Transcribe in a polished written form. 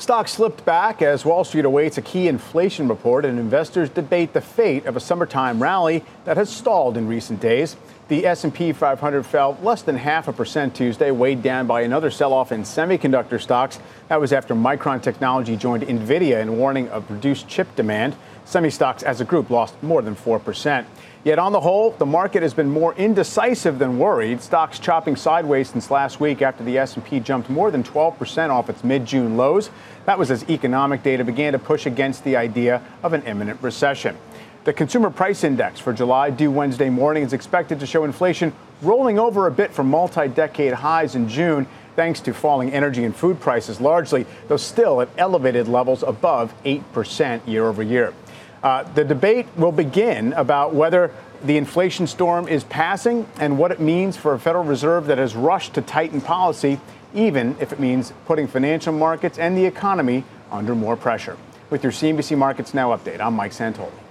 stocks slipped back as Wall Street awaits a key inflation report and investors debate the fate of a summertime rally that has stalled in recent days. The S&P 500 fell less than 0.5% Tuesday, weighed down by another sell-off in semiconductor stocks. That was after Micron Technology joined NVIDIA in warning of reduced chip demand. Semi stocks as a group lost more than 4%. Yet on the whole, the market has been more indecisive than worried. Stocks chopping sideways since last week after the S&P jumped more than 12% off its mid-June lows. That was as economic data began to push against the idea of an imminent recession. The Consumer Price Index for July, due Wednesday morning, is expected to show inflation rolling over a bit from multi-decade highs in June, thanks to falling energy and food prices largely, though still at elevated levels above 8% year over year. The debate will begin about whether the inflation storm is passing and what it means for a Federal Reserve that has rushed to tighten policy, even if it means putting financial markets and the economy under more pressure. With your CNBC Markets Now update, I'm Mike Santoli.